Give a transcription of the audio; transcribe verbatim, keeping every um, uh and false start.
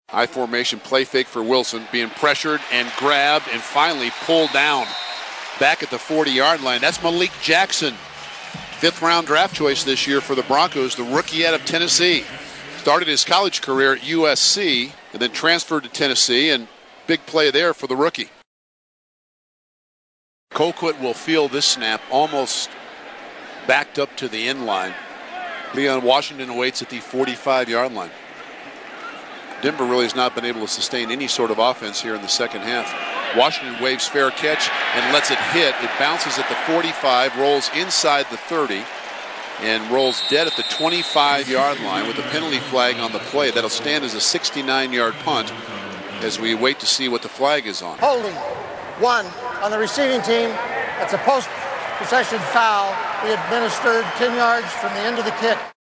I formation play fake for Wilson, being pressured and grabbed and finally pulled down back at the forty-yard line. That's Malik Jackson, fifth round draft choice this year for the Broncos, the rookie out of Tennessee. Started his college career at U S C and then transferred to Tennessee, and big play there for the rookie. Colquitt will field this snap almost backed up to the end line. Leon Washington awaits at the forty-five-yard line. Denver really has not been able to sustain any sort of offense here in the second half. Washington waves fair catch and lets it hit. It bounces at the forty-five, rolls inside the thirty, and rolls dead at the twenty-five-yard line with a penalty flag on the play. That'll stand as a sixty-nine-yard punt as we wait to see what the flag is on. Holding one on the receiving team. That's a post-possession foul. We administered ten yards from the end of the kick.